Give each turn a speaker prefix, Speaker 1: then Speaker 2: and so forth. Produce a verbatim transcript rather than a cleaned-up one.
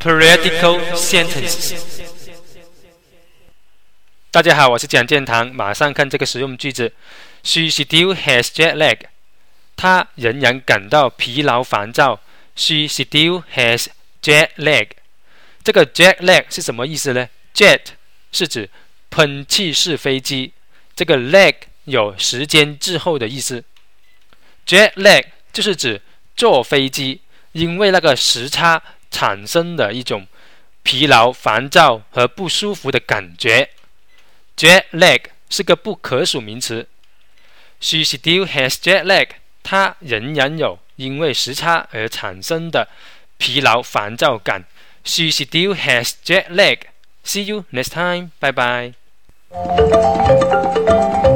Speaker 1: Periodical sentences。大家好，我是蒋建堂，马上看这个实用句子。She still has jet lag。她仍然感到疲劳烦躁。She still has jet lag。这个 jet lag 是什么意思呢？ Jet 是指喷气式飞机，这个 lag 有时间滞后的意思。Jet lag 就是指坐飞机因为那个时差产生的一种疲劳、烦躁和不舒服的感觉。Jet lag 是个不可数名词。She still has jet lag。她仍然有因为时差而产生的疲劳、烦躁感。She still has jet lag。See you next time. Bye bye.